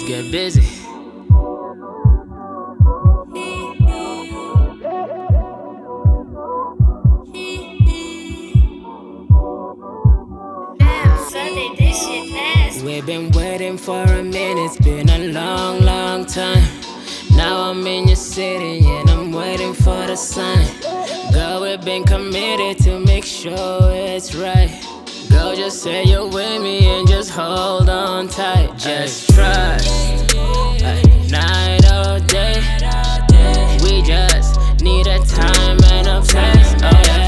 get busy. Sunday, this shit nasty. We've been waiting for a minute, it's been a long, long time. Now I'm in your city and I'm waiting for the sign. Girl, we've been committed to make sure it's right. Girl, just say you're with me and just hold on tight. Just trust, night or day. We just need a time and a place. Oh yeah.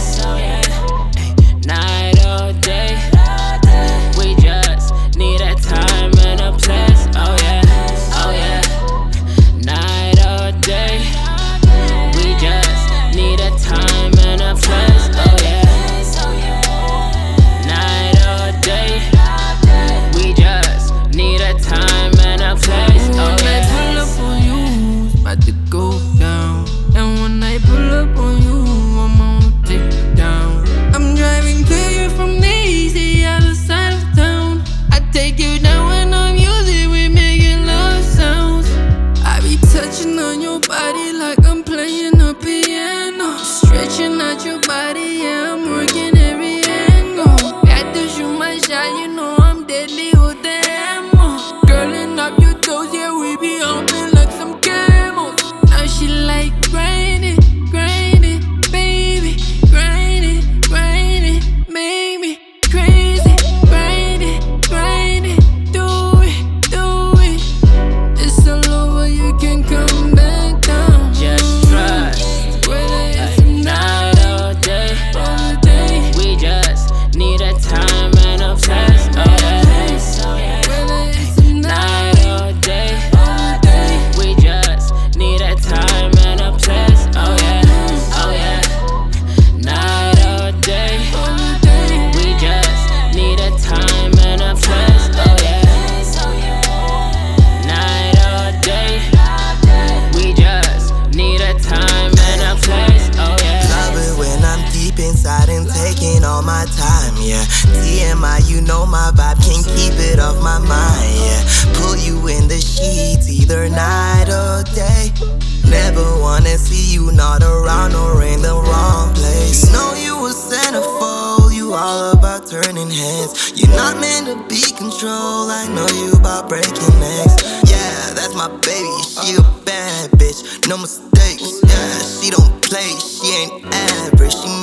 Night or day. We just need a time and a place. Oh yeah. Oh yeah. Night or day. We just need a time and a place. Oh yeah. Night or day. We just need a time and a place. Oh When I pull yeah. up on you, it's about to go down. And when I pull up on you, I'm gonna take it down. I'm driving to you from the easy other side of town. I take you down when I'm using, we making love sounds. I be touching on your body like I'm playing a piano. Stretching out your body, yeah, I'm working every angle. Got to shoot my shot, you know I'm deadly with the ammo. Girling up your toes, yeah, we be humping like some camels. Now she like grind it, baby. Grind it, make me crazy. Grind it, do it. It's all over, you can come back down. Just trust, Whether it's a night night or day. or day, We just need a time and a place. Oh yeah. whether it's a night Night or day. or day. We just need a time and a place. Oh yeah. Oh yeah. Night or day. We just need a time and a place. Oh yeah. Night or day. We just need a time and a place. Oh yeah. Love it when I'm deep inside and taking all my time, yeah. TMI, you know my vibe, can't keep it off my mind, yeah. Pull you in the sheets, either night or day. Never wanna see you not around or in the wrong place. Know you a centerfold, you all about turning heads. You're not meant to be controlled, I know you about breaking necks. Yeah, that's my baby, she a bad bitch, no mistakes. Yeah, she don't play, she ain't average. She